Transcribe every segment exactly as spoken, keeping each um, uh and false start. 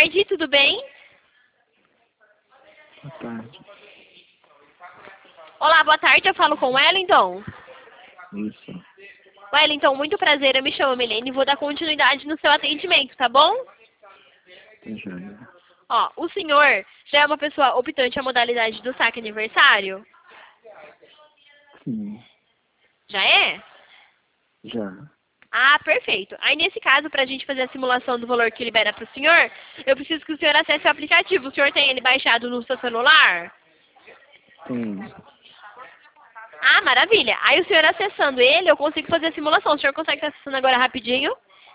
tarde, tudo bem? Boa tarde. Olá, boa tarde, eu falo com o Wellington. Isso. Wellington, muito prazer, eu me chamo Milene e vou dar continuidade no seu atendimento, tá bom? Tá joia. Ó, o senhor já é uma pessoa optante à modalidade do saque aniversário? Sim. Já é? Já. Ah, perfeito. Aí, nesse caso, para a gente fazer a simulação do valor que libera para o senhor, eu preciso que o senhor acesse o aplicativo. O senhor tem ele baixado no seu celular? Tem. Ah, maravilha. Aí, o senhor acessando ele, eu consigo fazer a simulação. O senhor consegue estar acessando agora rapidinho?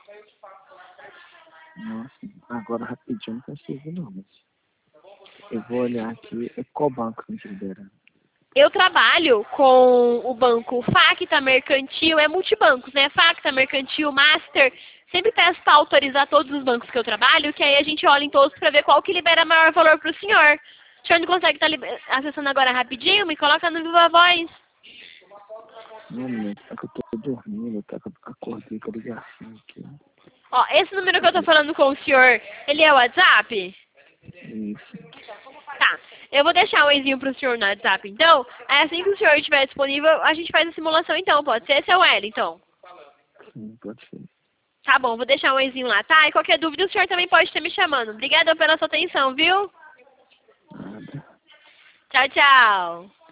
Nossa, agora rapidinho não consigo não, mas eu vou olhar aqui. É qual banco que me libera? Eu trabalho com o banco Facta, Mercantil, é multibancos, né? Facta, Mercantil, Master. Sempre peço para autorizar todos os bancos que eu trabalho, que aí a gente olha em todos para ver qual que libera maior valor para o senhor. O senhor não consegue estar acessando agora rapidinho? Me coloca no Viva Voz. Não, menino, é que eu tô dormindo, tá? Que eu acordei com a ligação aqui. Ó, esse número que eu tô falando com o senhor, ele é o WhatsApp? Isso. Tá. Eu vou deixar um enzinho pro senhor no WhatsApp, então. Aí assim que o senhor estiver disponível, a gente faz a simulação então, pode ser? Esse é o Wellington. Sim, pode ser. Tá bom, vou deixar um enzinho lá, tá? E qualquer dúvida o senhor também pode estar me chamando. Obrigada pela sua atenção, viu? Nada. Tchau, tchau.